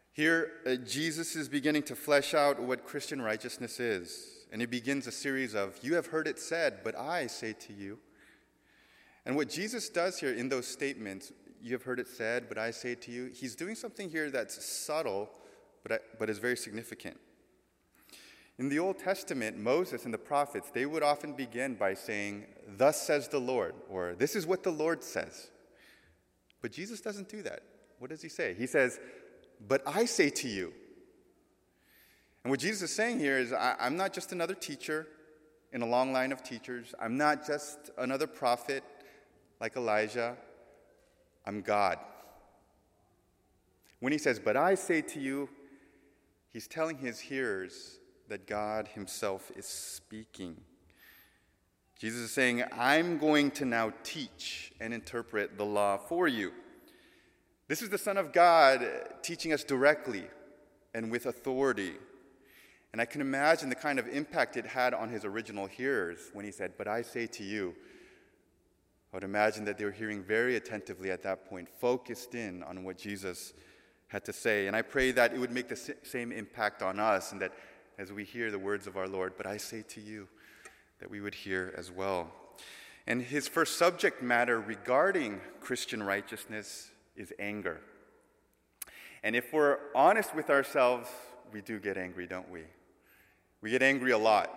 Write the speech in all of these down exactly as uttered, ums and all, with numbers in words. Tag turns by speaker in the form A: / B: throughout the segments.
A: Here, uh, Jesus is beginning to flesh out what Christian righteousness is. And he begins a series of, you have heard it said, but I say to you. And what Jesus does here in those statements, you have heard it said, but I say to you, he's doing something here that's subtle, but, but is very significant. In the Old Testament, Moses and the prophets, they would often begin by saying, thus says the Lord, or this is what the Lord says. But Jesus doesn't do that. What does he say? He says, but I say to you. And what Jesus is saying here is, I, I'm not just another teacher in a long line of teachers. I'm not just another prophet like Elijah. I'm God. When he says, but I say to you, he's telling his hearers that God himself is speaking. Jesus is saying, I'm going to now teach and interpret the law for you. This is the Son of God teaching us directly and with authority. And I can imagine the kind of impact it had on his original hearers when he said, but I say to you. I would imagine that they were hearing very attentively at that point, focused in on what Jesus had to say. And I pray that it would make the same impact on us, and that as we hear the words of our Lord, but I say to you, that we would hear as well. And his first subject matter regarding Christian righteousness is anger. And if we're honest with ourselves, we do get angry, don't we? We get angry a lot.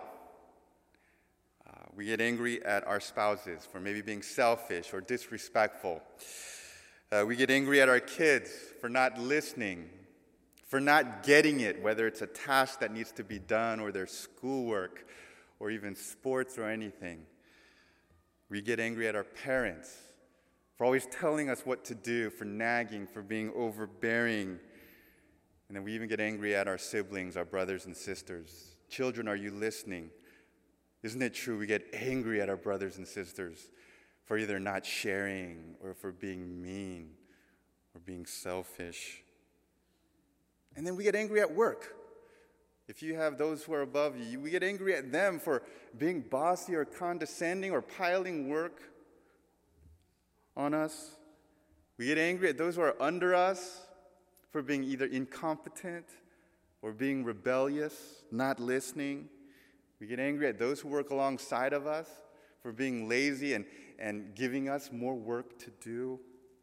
A: Uh, we get angry at our spouses for maybe being selfish or disrespectful. Uh, we get angry at our kids for not listening, for not getting it, whether it's a task that needs to be done or their schoolwork or even sports or anything. We get angry at our parents for always telling us what to do, for nagging, for being overbearing. And then we even get angry at our siblings, our brothers and sisters. Children, are you listening? Isn't it true? We get angry at our brothers and sisters for either not sharing or for being mean or being selfish. And then we get angry at work. If you have those who are above you, we get angry at them for being bossy or condescending or piling work on us. We get angry at those who are under us for being either incompetent or being rebellious, not listening. We get angry at those who work alongside of us for being lazy and, and giving us more work to do.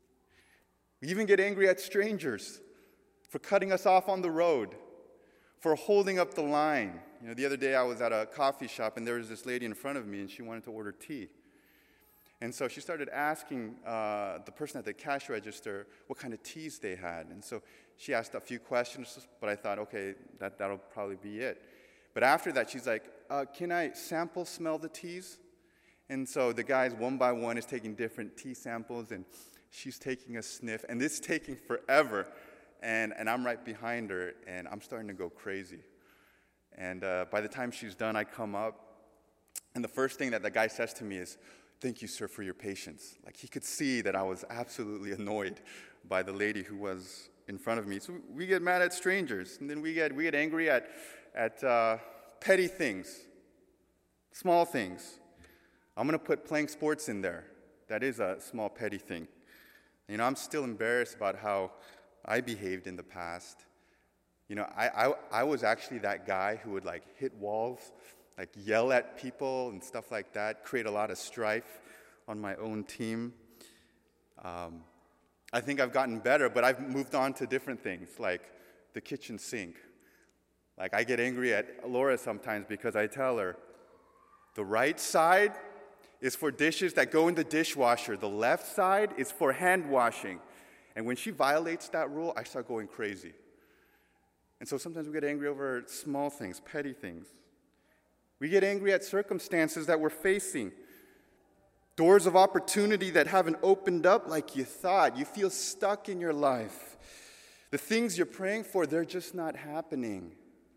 A: We even get angry at strangers for cutting us off on the road, for holding up the line. You know, the other day I was at a coffee shop and there was this lady in front of me and she wanted to order tea. And so she started asking uh, the person at the cash register what kind of teas they had. And so she asked a few questions, but I thought, okay, that, that'll probably be it. But after that, she's like, uh, can I sample smell the teas? And so the guys, one by one, is taking different tea samples, and she's taking a sniff. And this is taking forever. And, and I'm right behind her, and I'm starting to go crazy. And uh, by the time she's done, I come up, and the first thing that the guy says to me is, thank you, sir, for your patience. Like, he could see that I was absolutely annoyed by the lady who was in front of me. So we get mad at strangers, and then we get we get angry at, at uh, petty things, small things. I'm going to put playing sports in there. That is a small, petty thing. You know, I'm still embarrassed about how I behaved in the past. You know, I, I, I was actually that guy who would, like, hit walls, like yell at people and stuff like that, create a lot of strife on my own team. Um, I think I've gotten better, but I've moved on to different things, like the kitchen sink. Like, I get angry at Laura sometimes because I tell her, the right side is for dishes that go in the dishwasher. The left side is for hand washing. And when she violates that rule, I start going crazy. And so sometimes we get angry over small things, petty things. We get angry at circumstances that we're facing. Doors of opportunity that haven't opened up like you thought. You feel stuck in your life. The things you're praying for, they're just not happening.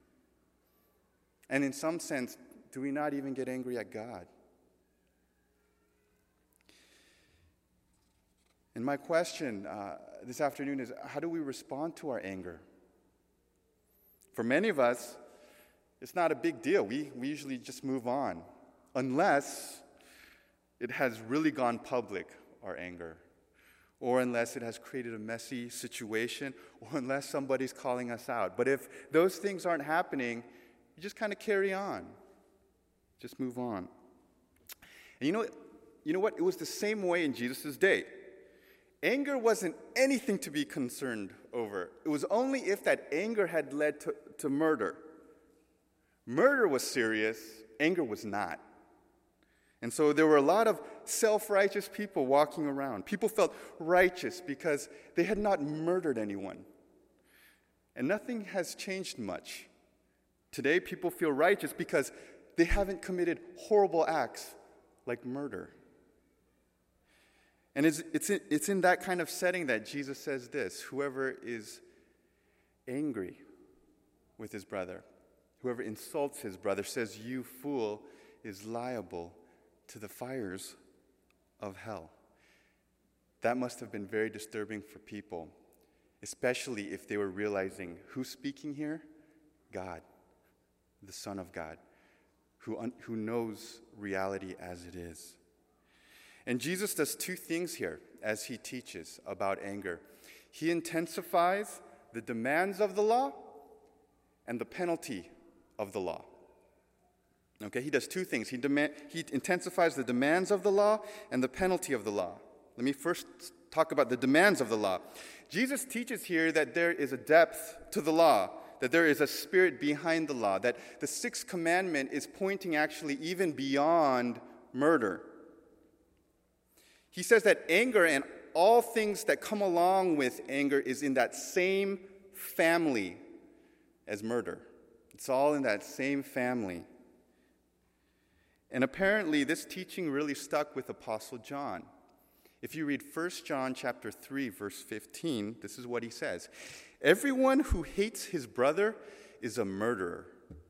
A: And in some sense, do we not even get angry at God? And my question uh, this afternoon is, how do we respond to our anger? For many of us, it's not a big deal. We, we usually just move on, unless it has really gone public, our anger. or unless it has created a messy situation, or unless somebody's calling us out. But if those things aren't happening, you just kind of carry on. Just move on. And you know, you know what? It was the same way in Jesus' day. Anger wasn't anything to be concerned over. It was only if that anger had led to, to murder. Murder was serious, anger was not. And so there were a lot of self-righteous people walking around. People felt righteous because they had not murdered anyone. And nothing has changed much. Today, people feel righteous because they haven't committed horrible acts like murder. And it's, it's, in, it's in that kind of setting that Jesus says this: whoever is angry with his brother, whoever insults his brother, says, "You fool," is liable to the fires of hell. That must have been very disturbing for people, especially if they were realizing who's speaking here? God, the Son of God, who, un- who knows reality as it is. And Jesus does two things here as he teaches about anger. He intensifies the demands of the law and the penalty of the law. Okay, he does two things. He, demand, he intensifies the demands of the law and the penalty of the law. Let me first talk about the demands of the law. Jesus teaches here that there is a depth to the law, that there is a spirit behind the law, that the sixth commandment is pointing actually even beyond murder. He says that anger and all things that come along with anger is in that same family as murder. It's all in that same family. And apparently, this teaching really stuck with Apostle John. If you read First John chapter three, verse fifteen, this is what he says: "Everyone who hates his brother is a murderer."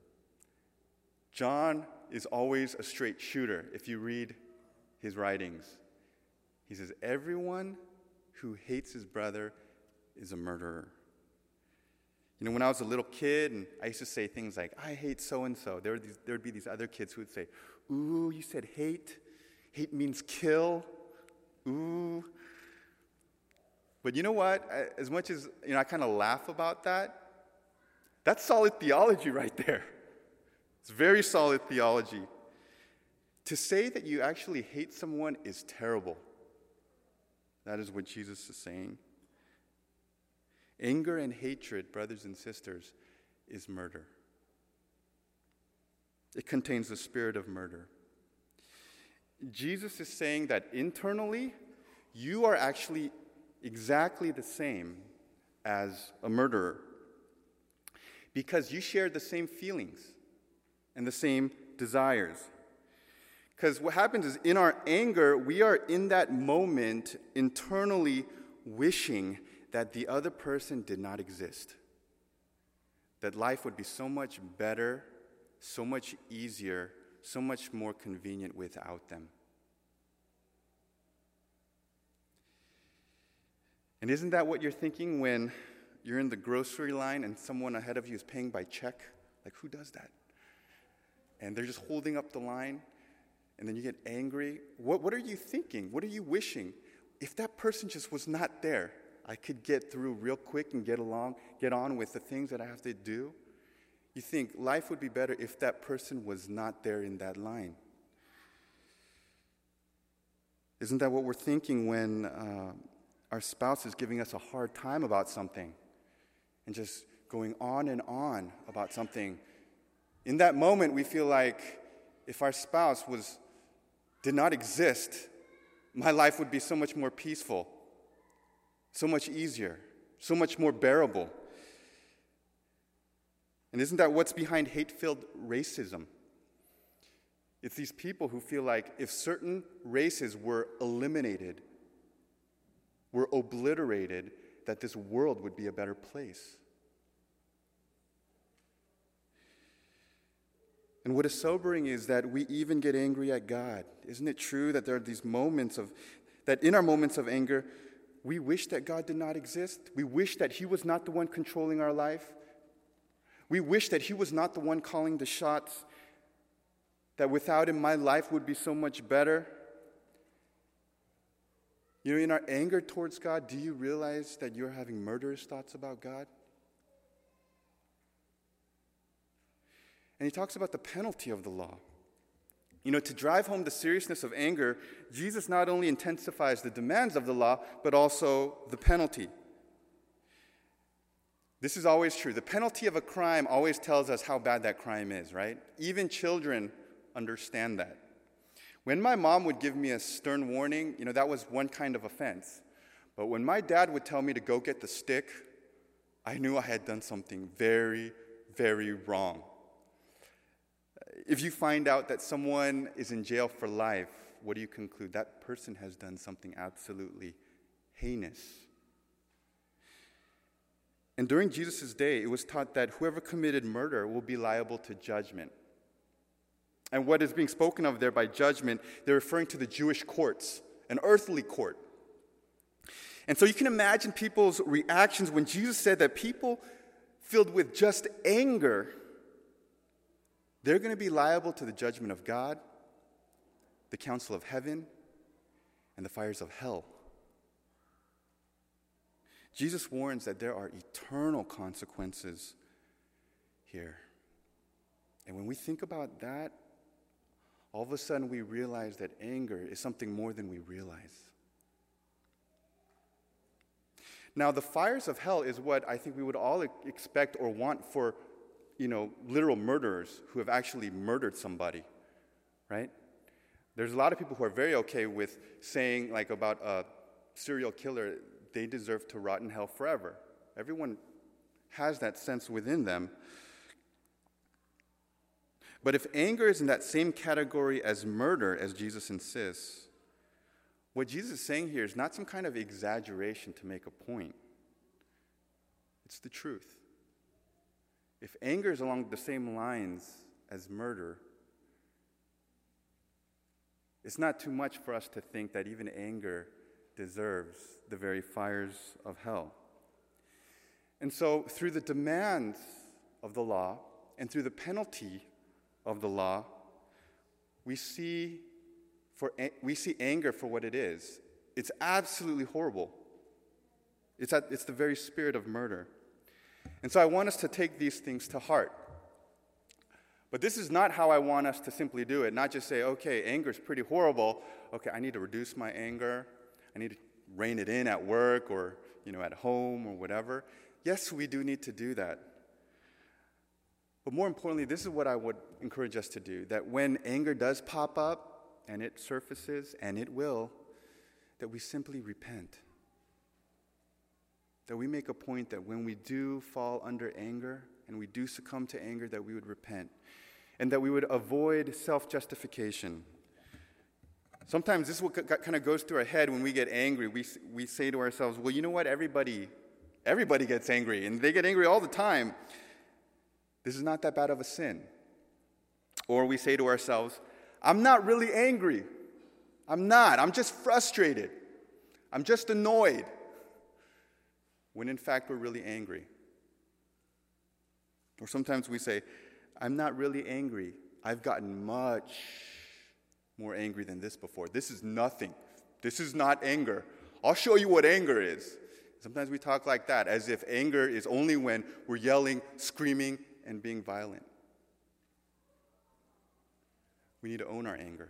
A: John is always a straight shooter if you read his writings. He says, everyone who hates his brother is a murderer. You know, when I was a little kid, and I used to say things like, "I hate so-and-so," there would, these, there would be these other kids who would say, "Ooh, you said hate? Hate means kill. Ooh." But you know what? I, as much as, you know, I kind of laugh about that, that's solid theology right there. It's very solid theology. To say that you actually hate someone is terrible. That is what Jesus is saying. Anger and hatred, brothers and sisters, is murder. It contains the spirit of murder. Jesus is saying that internally, you are actually exactly the same as a murderer, because you share the same feelings and the same desires. Because what happens is, in our anger, we are in that moment internally wishing that the other person did not exist, that life would be so much better, so much easier, so much more convenient without them. And isn't that what you're thinking when you're in the grocery line and someone ahead of you is paying by check? Like, who does that? And they're just holding up the line, and then you get angry. What, what are you thinking? What are you wishing? If that person just was not there, I could get through real quick and get along, get on with the things that I have to do. You think life would be better if that person was not there in that line. Isn't that what we're thinking when uh, our spouse is giving us a hard time about something and just going on and on about something? In that moment, we feel like if our spouse was did not exist, my life would be so much more peaceful, so much easier, so much more bearable. And isn't that what's behind hate-filled racism? It's these people who feel like if certain races were eliminated, were obliterated, that this world would be a better place. And what is sobering is that we even get angry at God. Isn't it true that there are these moments of, that in our moments of anger, we wish that God did not exist? We wish that He was not the one controlling our life? We wish that He was not the one calling the shots, that without Him my life would be so much better? You know, in our anger towards God, do you realize that you're having murderous thoughts about God? And he talks about the penalty of the law. You know, to drive home the seriousness of anger, Jesus not only intensifies the demands of the law, but also the penalty. This is always true. The penalty of a crime always tells us how bad that crime is, right? Even children understand that. When my mom would give me a stern warning, you know, that was one kind of offense. But when my dad would tell me to go get the stick, I knew I had done something very, very wrong. If you find out that someone is in jail for life, what do you conclude? That person has done something absolutely heinous. And during Jesus' day, it was taught that whoever committed murder will be liable to judgment. And what is being spoken of there by judgment, they're referring to the Jewish courts, an earthly court. And so you can imagine people's reactions when Jesus said that people filled with just anger, they're going to be liable to the judgment of God, the council of heaven, and the fires of hell. Jesus warns that there are eternal consequences here. And when we think about that, all of a sudden we realize that anger is something more than we realize. Now, the fires of hell is what I think we would all expect or want for, you know, literal murderers who have actually murdered somebody, right? There's a lot of people who are very okay with saying, like, about a serial killer, they deserve to rot in hell forever. Everyone has that sense within them. But if anger is in that same category as murder, as Jesus insists, what Jesus is saying here is not some kind of exaggeration to make a point. It's the truth. If anger is along the same lines as murder, it's not too much for us to think that even anger deserves the very fires of hell. And so, through the demands of the law and through the penalty of the law, we see for we see anger for what it is. It's absolutely horrible. It's at, it's the very spirit of murder. And so I want us to take these things to heart. But this is not how I want us to simply do it, not just say, okay, anger is pretty horrible. Okay, I need to reduce my anger. I need to rein it in at work or, you know, at home or whatever. Yes, we do need to do that. But more importantly, this is what I would encourage us to do, that when anger does pop up, and it surfaces, and it will, that we simply repent. That we make a point that when we do fall under anger, and we do succumb to anger, that we would repent. And that we would avoid self-justification. Sometimes this is what kind of goes through our head when we get angry. We, we say to ourselves, well, you know what? Everybody, everybody gets angry, and they get angry all the time. This is not that bad of a sin. Or we say to ourselves, I'm not really angry. I'm not. I'm just frustrated. I'm just annoyed. When in fact we're really angry. Or sometimes we say, I'm not really angry. I've gotten much more angry than this before. This is nothing. This is not anger. I'll show you what anger is. Sometimes we talk like that, as if anger is only when we're yelling, screaming, and being violent. We need to own our anger.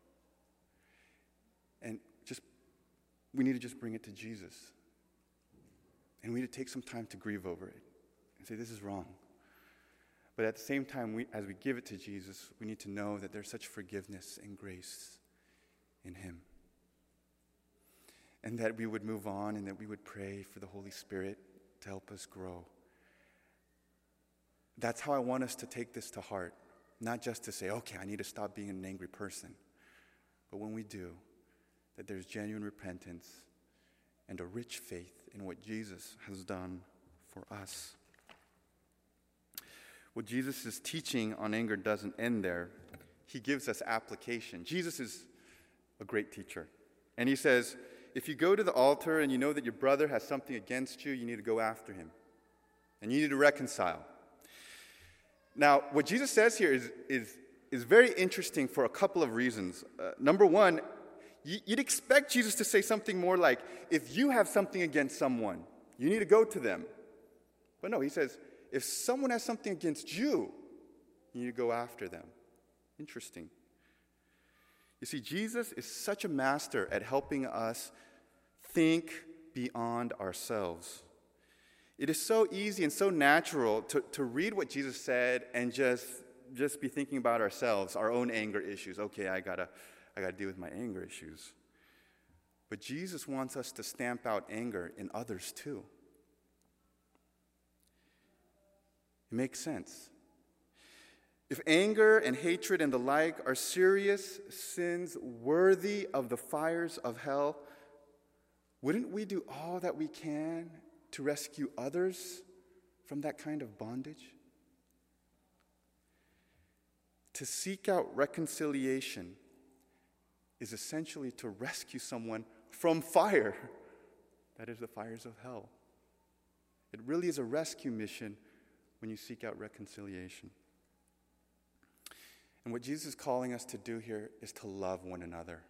A: And just, we need to just bring it to Jesus. And we need to take some time to grieve over it and say, this is wrong. But at the same time, we, as we give it to Jesus, we need to know that there's such forgiveness and grace in him. And that we would move on and that we would pray for the Holy Spirit to help us grow. That's how I want us to take this to heart. Not just to say, okay, I need to stop being an angry person. But when we do, that there's genuine repentance and a rich faith in what Jesus has done for us. Well, Jesus' teaching on anger doesn't end there. He gives us application. Jesus is a great teacher. And he says, if you go to the altar and you know that your brother has something against you, you need to go after him. And you need to reconcile. Now, what Jesus says here is, is, is very interesting for a couple of reasons. Uh, number one, You'd expect Jesus to say something more like, if you have something against someone, you need to go to them. But no, he says, if someone has something against you, you need to go after them. Interesting. You see, Jesus is such a master at helping us think beyond ourselves. It is so easy and so natural to, to read what Jesus said and just, just be thinking about ourselves, our own anger issues. Okay, I gotta, I gotta deal with my anger issues. But Jesus wants us to stamp out anger in others too. It makes sense. If anger and hatred and the like are serious sins worthy of the fires of hell, wouldn't we do all that we can to rescue others from that kind of bondage? To seek out reconciliation is essentially to rescue someone from fire. That is the fires of hell. It really is a rescue mission when you seek out reconciliation. And what Jesus is calling us to do here is to love one another.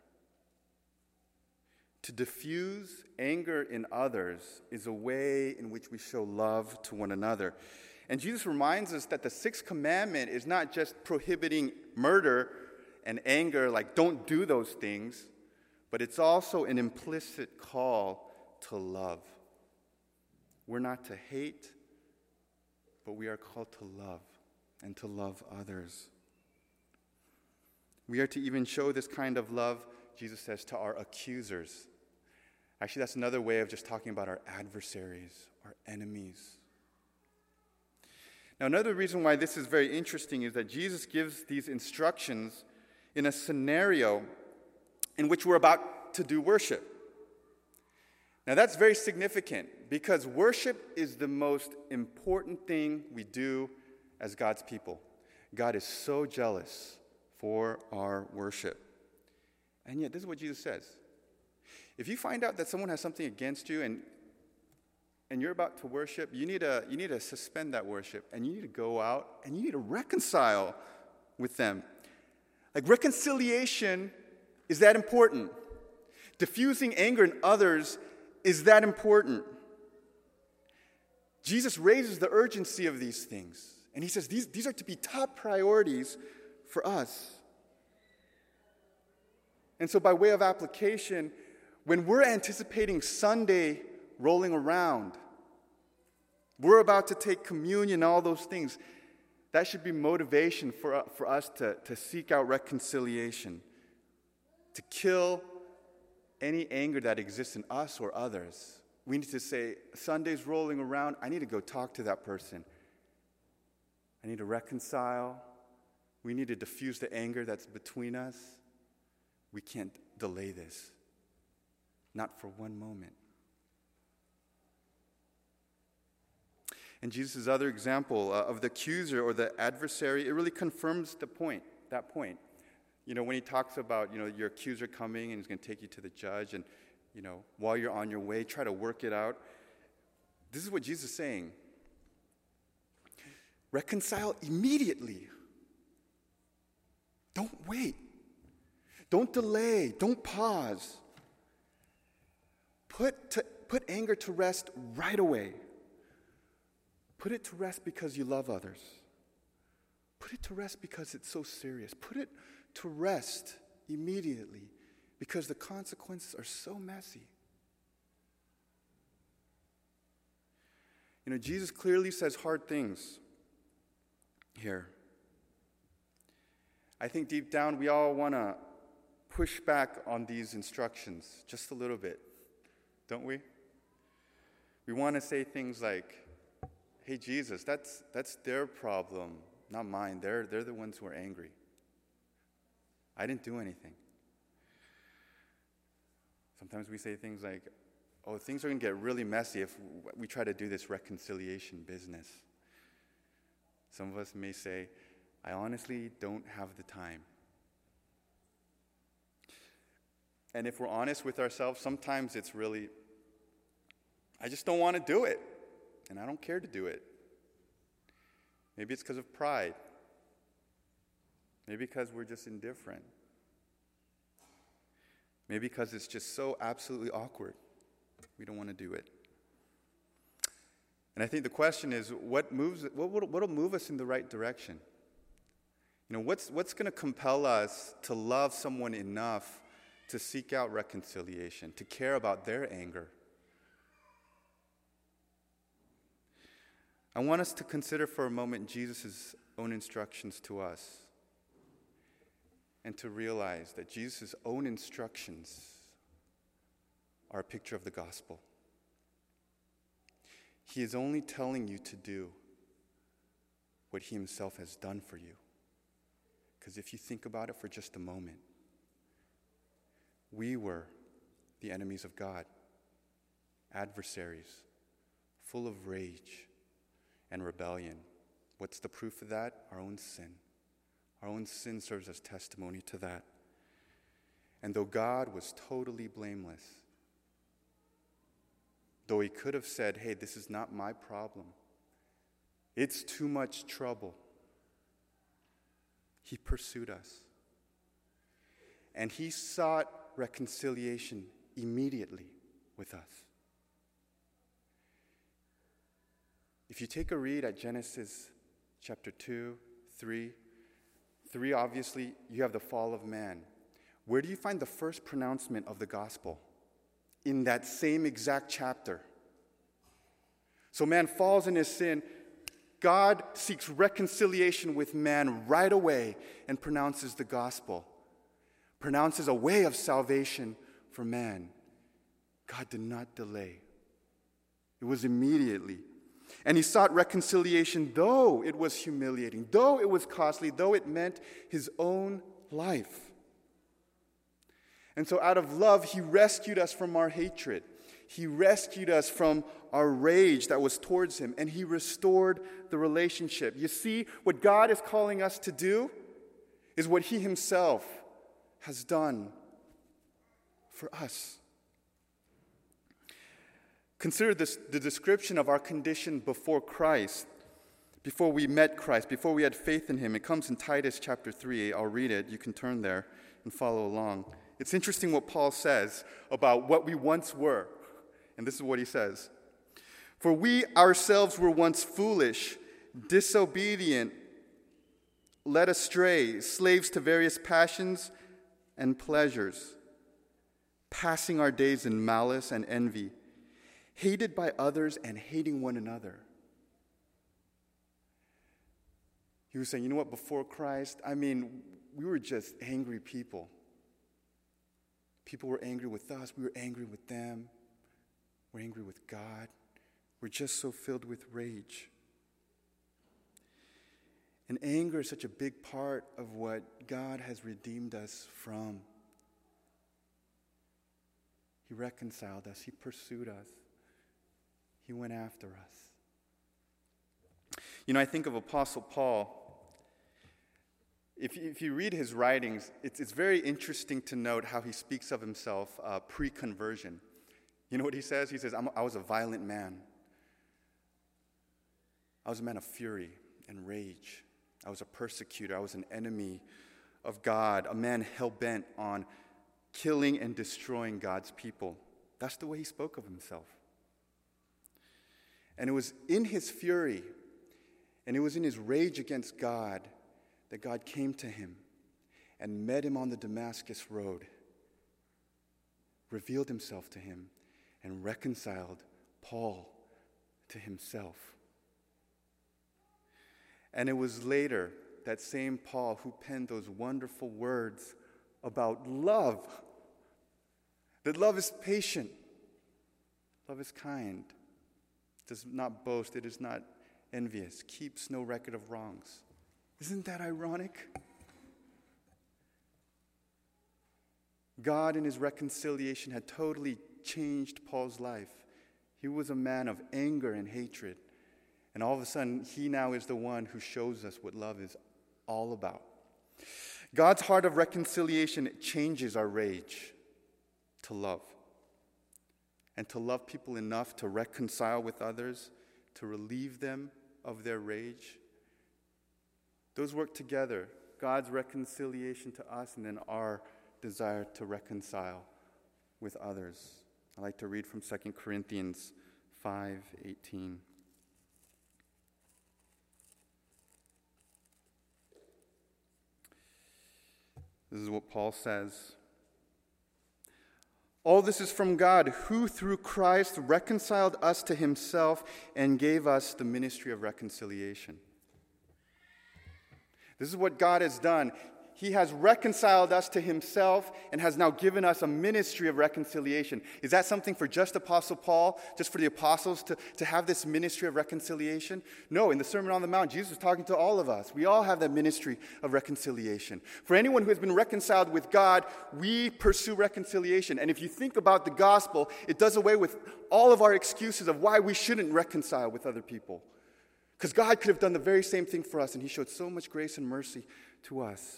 A: To diffuse anger in others is a way in which we show love to one another. And Jesus reminds us that the sixth commandment is not just prohibiting murder and anger, like don't do those things, but it's also an implicit call to love. We're not to hate, but we are called to love and to love others. We are to even show this kind of love, Jesus says, to our accusers. Actually, that's another way of just talking about our adversaries, our enemies. Now, another reason why this is very interesting is that Jesus gives these instructions in a scenario in which we're about to do worship. Now, that's very significant because worship is the most important thing we do as God's people. God is so jealous for our worship. And yet, this is what Jesus says. If you find out that someone has something against you and and you're about to worship, you need to you need to suspend that worship and you need to go out and you need to reconcile with them. Like reconciliation is that important. Diffusing anger in others is that important. Jesus raises the urgency of these things. And he says these, these are to be top priorities for us. And so by way of application, when we're anticipating Sunday rolling around, we're about to take communion, all those things, that should be motivation for, for us to, to seek out reconciliation, to kill any anger that exists in us or others. We need to say, Sunday's rolling around, I need to go talk to that person. I need to reconcile. We need to diffuse the anger that's between us. We can't delay this. Not for one moment. And Jesus' other example uh, of the accuser or the adversary, it really confirms the point, that point. You know, when he talks about, you know, your accuser coming and he's going to take you to the judge and, you know, while you're on your way, try to work it out. This is what Jesus is saying. Reconcile immediately. Don't wait. Don't delay. Don't pause. Put, to, put anger to rest right away. Put it to rest because you love others. Put it to rest because it's so serious. Put it to rest immediately because the consequences are so messy. You know, Jesus clearly says hard things here. I think deep down we all want to push back on these instructions just a little bit, don't we? We want to say things like, hey, Jesus, that's that's their problem, not mine. They're, they're the ones who are angry. I didn't do anything. Sometimes we say things like, oh, things are going to get really messy if we try to do this reconciliation business. Some of us may say, I honestly don't have the time. And if we're honest with ourselves, sometimes it's really, I just don't want to do it. And I don't care to do it. Maybe it's because of pride. Maybe because we're just indifferent. Maybe because it's just so absolutely awkward. We don't want to do it. And I think the question is, what moves? What will move us in the right direction? You know, what's what's going to compel us to love someone enough to seek out reconciliation, to care about their anger? I want us to consider for a moment Jesus' own instructions to us, and to realize that Jesus' own instructions are a picture of the gospel. He is only telling you to do what he himself has done for you. Because if you think about it for just a moment, we were the enemies of God, adversaries, full of rage and rebellion. What's the proof of that? Our own sin. Our own sin serves as testimony to that. And though God was totally blameless, though he could have said, hey, this is not my problem, it's too much trouble, he pursued us. And he sought reconciliation immediately with us. If you take a read at Genesis chapter two, three, three, obviously, you have the fall of man. Where do you find the first pronouncement of the gospel? In that same exact chapter. So man falls in his sin. God seeks reconciliation with man right away and pronounces the gospel. Pronounces a way of salvation for man. God did not delay. It was immediately. And he sought reconciliation, though it was humiliating, though it was costly, though it meant his own life. And so out of love, he rescued us from our hatred. He rescued us from our rage that was towards him, and he restored the relationship. You see, what God is calling us to do is what he himself has done for us. Consider this, the description of our condition before Christ, before we met Christ, before we had faith in him. It comes in Titus chapter three. I'll read it. You can turn there and follow along. It's interesting what Paul says about what we once were. And this is what he says. For we ourselves were once foolish, disobedient, led astray, slaves to various passions and pleasures, passing our days in malice and envy, hated by others and hating one another. He was saying, you know what, before Christ, I mean, we were just angry people. People were angry with us. We were angry with them. We're angry with God. We're just so filled with rage. And anger is such a big part of what God has redeemed us from. He reconciled us. He pursued us. He went after us. You know, I think of Apostle Paul. If you, if you read his writings, it's, it's very interesting to note how he speaks of himself uh, pre-conversion. You know what he says? He says, I'm, I was a violent man. I was a man of fury and rage. I was a persecutor. I was an enemy of God, a man hell-bent on killing and destroying God's people. That's the way he spoke of himself. And it was in his fury, and it was in his rage against God, that God came to him and met him on the Damascus road, revealed himself to him, and reconciled Paul to himself. And it was later that same Paul who penned those wonderful words about love. That love is patient. Love is kind. Does not boast. It is not envious. Keeps no record of wrongs. Isn't that ironic? God in his reconciliation had totally changed Paul's life. He was a man of anger and hatred. And all of a sudden, he now is the one who shows us what love is all about. God's heart of reconciliation changes our rage to love. And to love people enough to reconcile with others, to relieve them of their rage. Those work together. God's reconciliation to us and then our desire to reconcile with others. I like to read from Second Corinthians five eighteen. This is what Paul says. All this is from God, who through Christ reconciled us to himself and gave us the ministry of reconciliation. This is what God has done. He has reconciled us to himself and has now given us a ministry of reconciliation. Is that something for just Apostle Paul, just for the apostles to, to have this ministry of reconciliation? No, in the Sermon on the Mount, Jesus is talking to all of us. We all have that ministry of reconciliation. For anyone who has been reconciled with God, we pursue reconciliation. And if you think about the gospel, it does away with all of our excuses of why we shouldn't reconcile with other people. Because God could have done the very same thing for us, and he showed so much grace and mercy to us.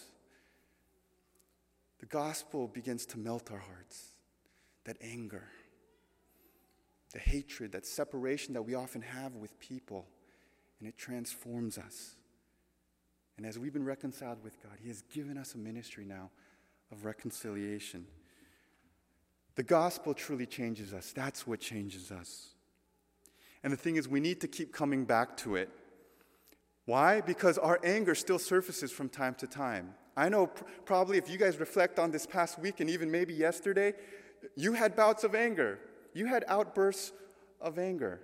A: The gospel begins to melt our hearts. That anger, the hatred, that separation that we often have with people, and it transforms us. And as we've been reconciled with God, he has given us a ministry now of reconciliation. The gospel truly changes us. That's what changes us. And the thing is, we need to keep coming back to it. Why? Because our anger still surfaces from time to time. I know pr- probably if you guys reflect on this past week and even maybe yesterday, you had bouts of anger. You had outbursts of anger.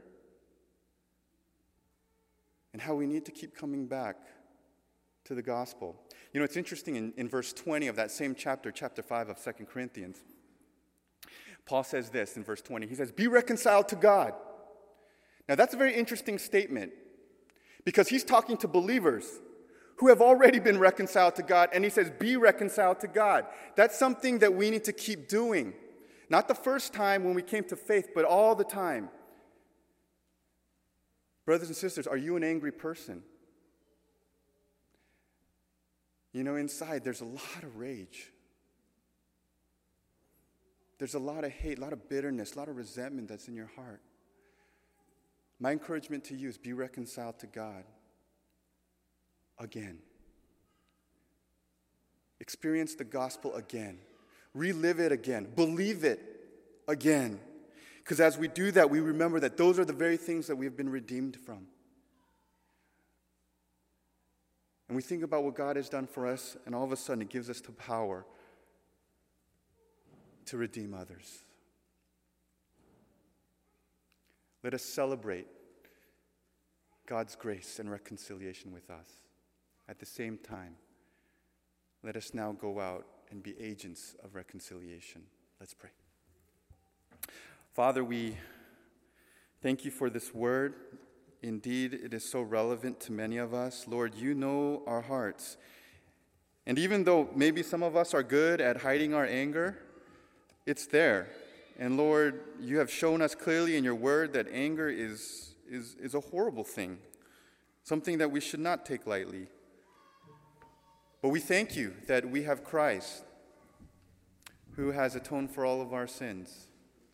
A: And how we need to keep coming back to the gospel. You know, it's interesting in, in verse twenty of that same chapter, chapter five of Second Corinthians, Paul says this in verse twenty. He says, "Be reconciled to God." Now that's a very interesting statement because he's talking to believers who have already been reconciled to God, and he says, be reconciled to God. That's something that we need to keep doing. Not the first time when we came to faith, but all the time. Brothers and sisters, are you an angry person? You know, inside there's a lot of rage. There's a lot of hate, a lot of bitterness, a lot of resentment that's in your heart. My encouragement to you is be reconciled to God again. Experience the gospel again. Relive it again. Believe it again. Because as we do that, we remember that those are the very things that we've been redeemed from. And we think about what God has done for us, and all of a sudden it gives us the power to redeem others. Let us celebrate God's grace and reconciliation with us. At the same time, let us now go out and be agents of reconciliation. Let's pray. Father, we thank you for this word. Indeed, it is so relevant to many of us. Lord, you know our hearts. And even though maybe some of us are good at hiding our anger, it's there. And Lord, you have shown us clearly in your word that anger is, is, is a horrible thing, something that we should not take lightly. But we thank you that we have Christ, who has atoned for all of our sins.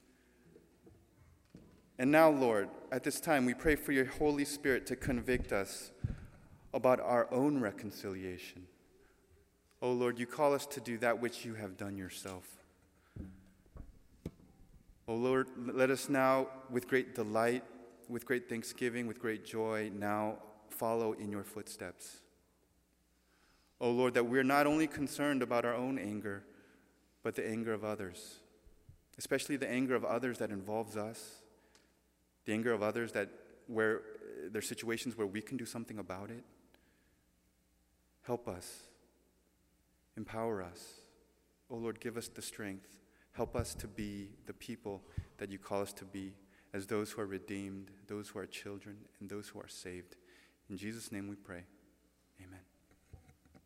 A: And now, Lord, at this time, we pray for your Holy Spirit to convict us about our own reconciliation. Oh, Lord, you call us to do that which you have done yourself. Oh, Lord, let us now, with great delight, with great thanksgiving, with great joy, now follow in your footsteps. Oh, Lord, that we're not only concerned about our own anger, but the anger of others, especially the anger of others that involves us, the anger of others that where there are situations where we can do something about it. Help us. Empower us. Oh, Lord, give us the strength. Help us to be the people that you call us to be, as those who are redeemed, those who are children, and those who are saved. In Jesus' name we pray. Amen.